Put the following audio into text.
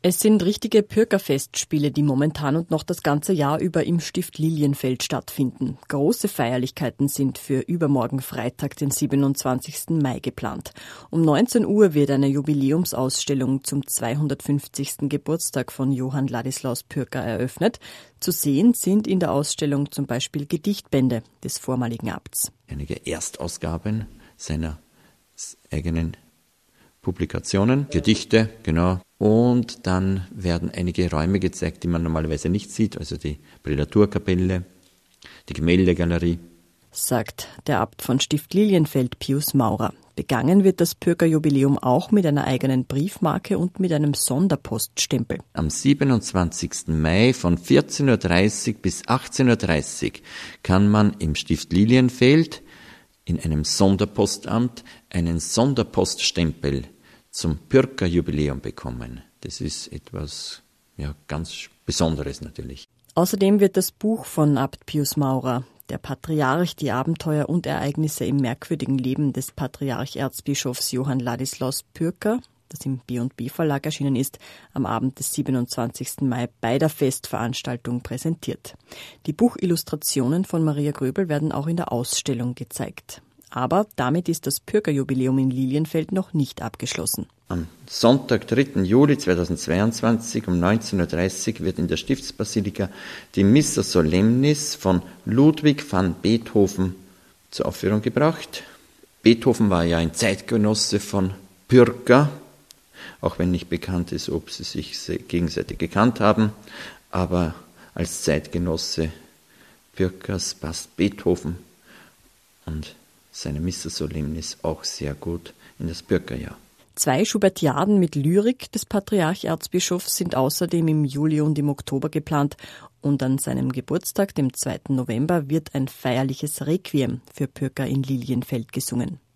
Es sind richtige Pyrka-Festspiele, die momentan und noch das ganze Jahr über im Stift Lilienfeld stattfinden. Große Feierlichkeiten sind für übermorgen Freitag, den 27. Mai geplant. Um 19 Uhr wird eine Jubiläumsausstellung zum 250. Geburtstag von Johann Ladislaus Pyrka eröffnet. Zu sehen sind in der Ausstellung zum Beispiel Gedichtbände des vormaligen Abts. Einige Erstausgaben seiner eigenen Publikationen, Gedichte, genau. Und dann werden einige Räume gezeigt, die man normalerweise nicht sieht, also die Prälaturkapelle, die Gemäldegalerie. Sagt der Abt von Stift Lilienfeld, Pius Maurer. Begangen wird das Pyrka-Jubiläum auch mit einer eigenen Briefmarke und mit einem Sonderpoststempel. Am 27. Mai von 14.30 Uhr bis 18.30 Uhr kann man im Stift Lilienfeld in einem Sonderpostamt einen Sonderpoststempel zum Pyrka-Jubiläum bekommen. Das ist etwas ganz Besonderes natürlich. Außerdem wird das Buch von Abt Pius Maurer, der Patriarch, die Abenteuer und Ereignisse im merkwürdigen Leben des Patriarch-Erzbischofs Johann Ladislaus Pyrka, das im B&B Verlag erschienen ist, am Abend des 27. Mai bei der Festveranstaltung präsentiert. Die Buchillustrationen von Maria Gröbel werden auch in der Ausstellung gezeigt. Aber damit ist das Pyrka-Jubiläum in Lilienfeld noch nicht abgeschlossen. Am Sonntag, 3. Juli 2022 um 19.30 Uhr wird in der Stiftsbasilika die Missa Solemnis von Ludwig van Beethoven zur Aufführung gebracht. Beethoven war ja ein Zeitgenosse von Pyrka, auch wenn nicht bekannt ist, ob sie sich gegenseitig gekannt haben, aber als Zeitgenosse Pyrkas passt Beethoven und seine Missa Solemnis auch sehr gut in das Pyrka-Jahr. 2 Schubertiaden mit Lyrik des Patriarch-Erzbischofs sind außerdem im Juli und im Oktober geplant und an seinem Geburtstag, dem 2. November, wird ein feierliches Requiem für Pyrka in Lilienfeld gesungen.